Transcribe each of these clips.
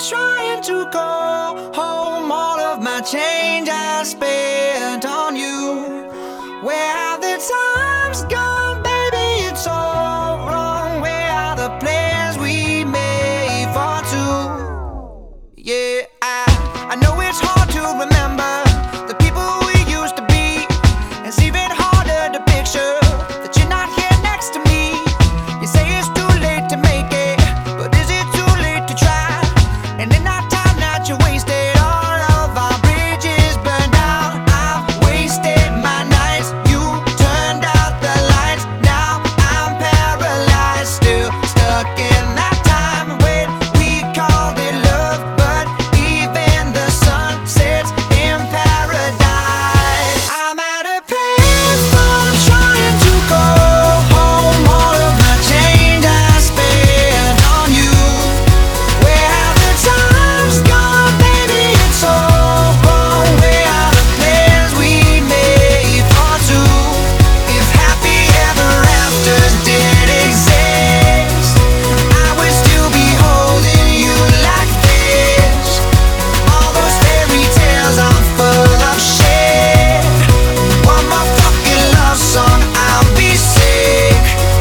trying to go home. All of my change I spent on you. Where have the times gone, baby? It's all wrong. Where are the plans we made for two? Yeah, I know it's hard to remember the people we used to be. It's even harder to picture that you're not here next to me. You say it's too late to make it, but is it too late to try? And in that time that you wasted, all of our bridges burned out. I've wasted my nights, you turned out the lights. Now I'm paralyzed, still stuck in that time when we called it love. But even the sun sets in paradise. I'm at a payphone trying to go home. All of my change I spent on you. Where have the times gone, baby? It's all wrong. Where are the plans we made for two? If happy ever afters did exist, I would still be holding you like this. All those fairy tales are full of shit. One more fucking love song, I'll be sick.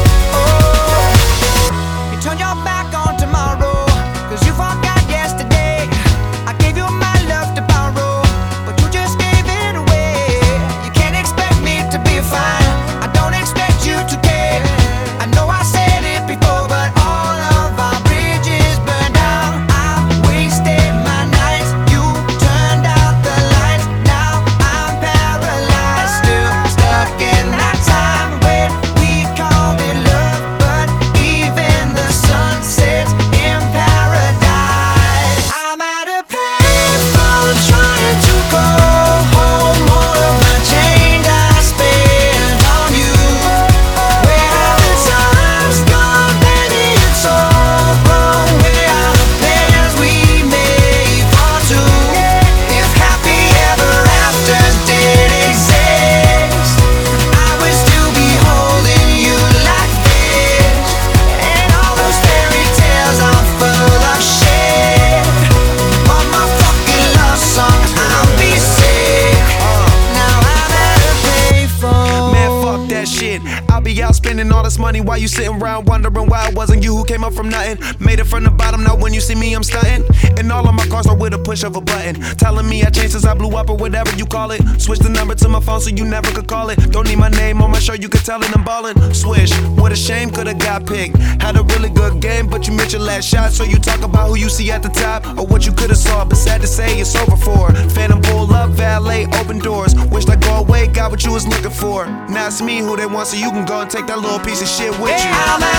Oh, you turned your back on tomorrow, 'cause you forgot yesterday. I gave you my love to borrow, but you just gave it away. You can't expect me to be fine, I don't expect you to care. I know I said it before, but all of our bridges burned out. I wasted my nights, you turned out the lights. Now I'm paralyzed, still stuck in that time when we called it love. But even the sun sets in paradise. I'm at a payphone trying to go home. All of my change I spent on you. Where have the times gone, baby? It's all wrong. Where are the plans we made for two? If happy ever afters did exist, I would still be holding you like this. And all those fairy tales are full of shit. One more fucking love song, I'll be sick. Now I'm at a payphone. Man, fuck that shit. I'll be out spending all this money while you sitting around wondering why it wasn't you who came up from nothing. Made it from the bottom, now when you see me, I'm stunting. And all of my cars are with a push of a button. Telling me I changed since I blew up or whatever you call it. Switch the number to my phone so you never could call it. Don't need my name on my shirt, you could tell it I'm ballin'. Swish, what a shame, could've got picked. Had a really good game, but you missed your last shot. So you talk about who you see at the top or what you could've saw. But sad to say, it's over for. Phantom pull up, valet, open doors. Wished I go away, got what you was looking for. Now it's me who they want, so you can go and take that little piece of shit with you. I'm